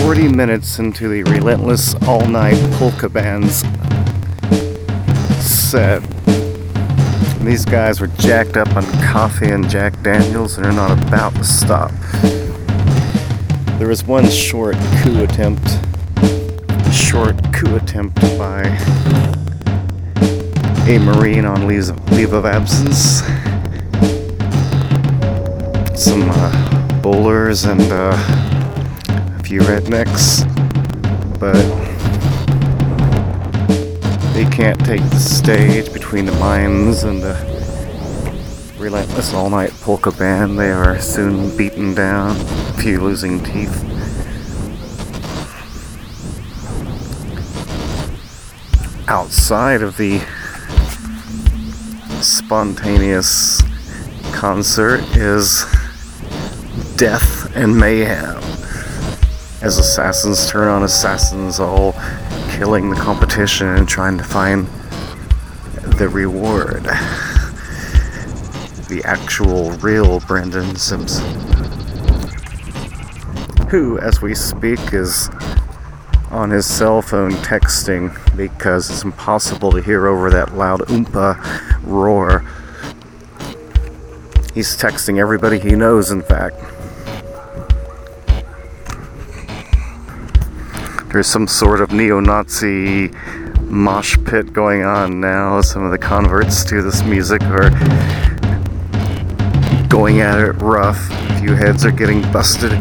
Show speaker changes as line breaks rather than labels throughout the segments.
40 minutes into the Relentless All-Night Polka Band's set. And these guys were jacked up on coffee and Jack Daniels and are not about to stop. There was one short coup attempt by a Marine on leave of absence. Some bowlers and a few rednecks, but they can't take the stage between the Mimes and the Relentless All-Night Polka Band. They are soon beaten down, a few losing teeth. Outside of the spontaneous concert is death and mayhem as assassins turn on assassins, all killing the competition and trying to find the reward. The actual real Brendan Simpson, who as we speak is on his cell phone texting because it's impossible to hear over that loud oompa roar. He's texting everybody he knows, in fact. There's some sort of neo-Nazi mosh pit going on now. Some of the converts to this music are going at it rough. A few heads are getting busted.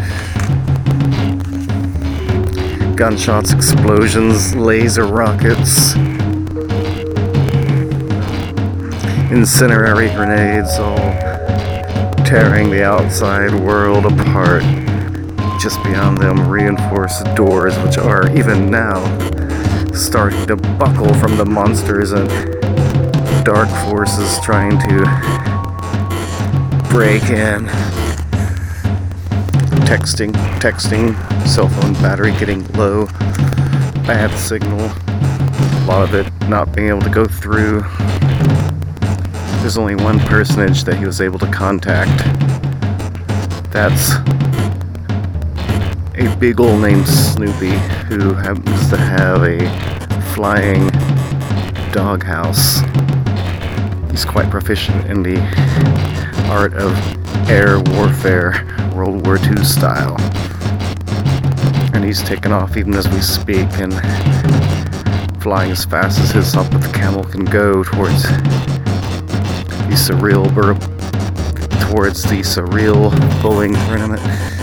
Gunshots, explosions, laser rockets, incendiary grenades, all tearing the outside world apart. Just beyond them, reinforced doors, which are even now starting to buckle from the monsters and dark forces trying to break in. Texting, cell phone battery getting low, bad signal, a lot of it not being able to go through. There's only one personage that he was able to contact. That's a beagle named Snoopy, who happens to have a flying doghouse. He's quite proficient in the art of air warfare, World War II style. And he's taken off even as we speak and flying as fast as his up with the camel can go towards the surreal bowling tournament.